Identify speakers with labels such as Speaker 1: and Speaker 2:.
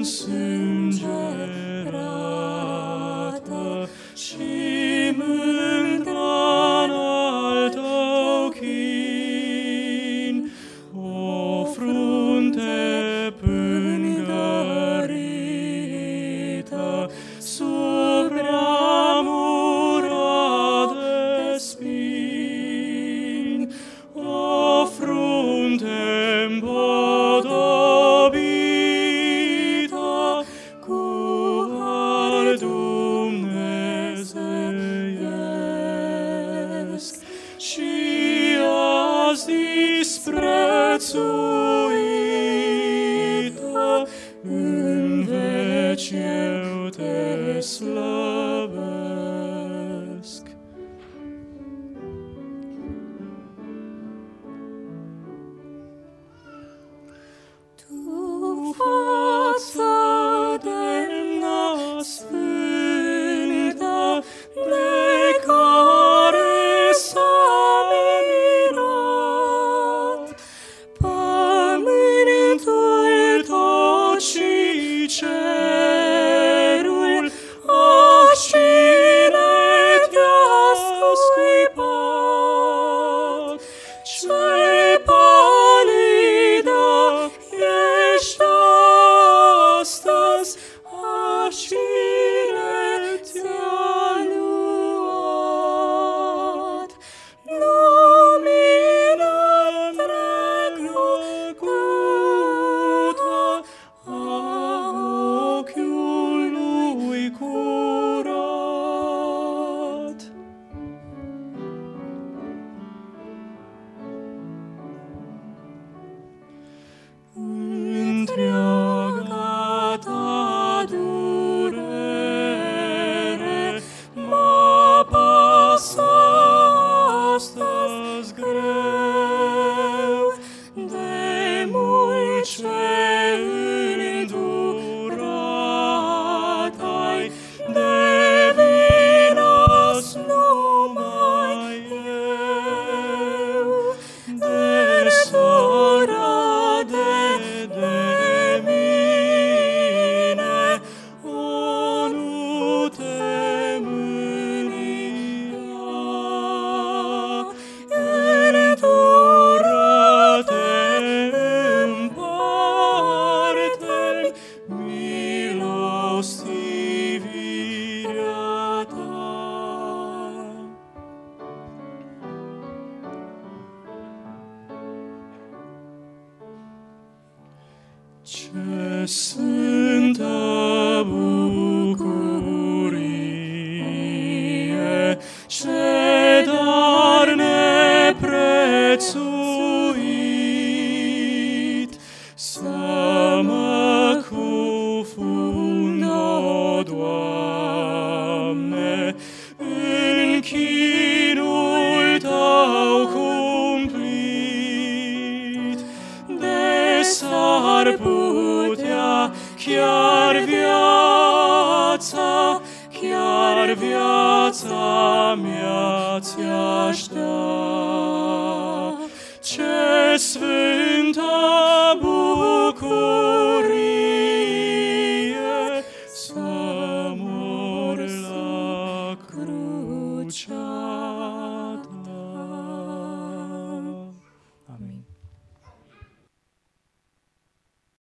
Speaker 1: însângerată și mândra în-al tău chin, o frunte pângărită sub ramura de spini, o frunte împodobită cu har dumnezeiesc și azi disprețuită, în veci eu te slăvesc. Tu, față demnă sfântă, de care s-a mirat pământul tot și cerul, cine te-a scuipat? Ce palidă ești astăzi, cine ți-a luat lumină trecută a ochiului curat? Întreaga ta durere m-apasă astăzi greu, de mult ce îndurat ai, de vină-s numai eu, de sora de mine, o nu te mânia. Îndură-te, împarte-mi milostivirea ta. Ce sfântă bucurie, ce dar neprețuit, să mă cufund, o Doamne, în chinul Tău cumplit, de s-ar putea chiar viața mea ți-aș da. Ce sfânt